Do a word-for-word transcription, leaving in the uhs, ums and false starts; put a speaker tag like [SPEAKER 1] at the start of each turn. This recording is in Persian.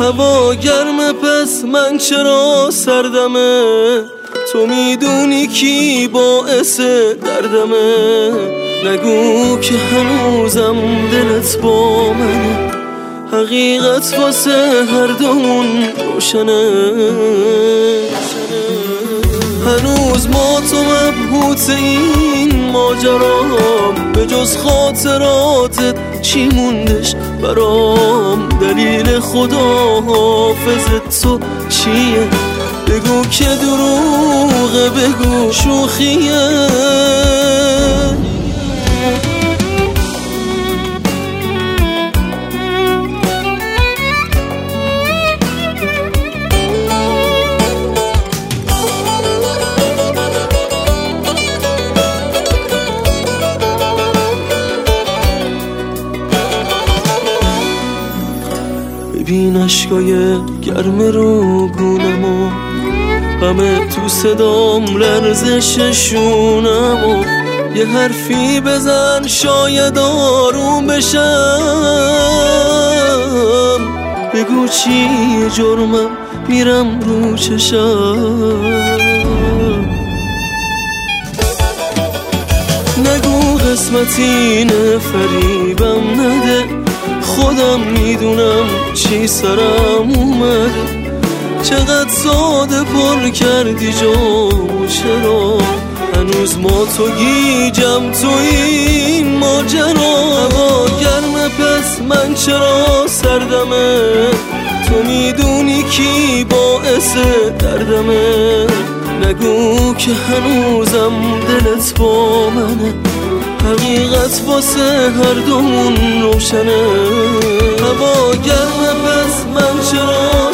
[SPEAKER 1] هوا گرمه پس من چرا سردمه، تو میدونی کی باعث دردمه. نگو که هنوزم دلت با منه، حقیقت واسه هر دومون روشنه. هنوز ما تو مبهوت این ماجرام، به جز خاطراتت چی موندش برام؟ دلیل خدا حافظت تو چیه؟ بگو که دروغه، بگو شوخیه. ببین اشکای گرم رو گونمو، همه تو صدام لرزششونمو. یه حرفی بزن شاید آروم بشم، بگو چی جرمم میرم رو چشم. نگو قسمتی فریبم نده، خودم میدونم چی سرم اومده. چقدر ساده پر کردی جامو، چرا هنوز ما تو گیجم تو این ماجرا؟ هوا گرمه پس من چرا سردمه، تو میدونی کی باعث دردمه. نگو که هنوزم دلت با منه، حقیقت واسه هر دومون روشنه. هوا گرمه پس من چرا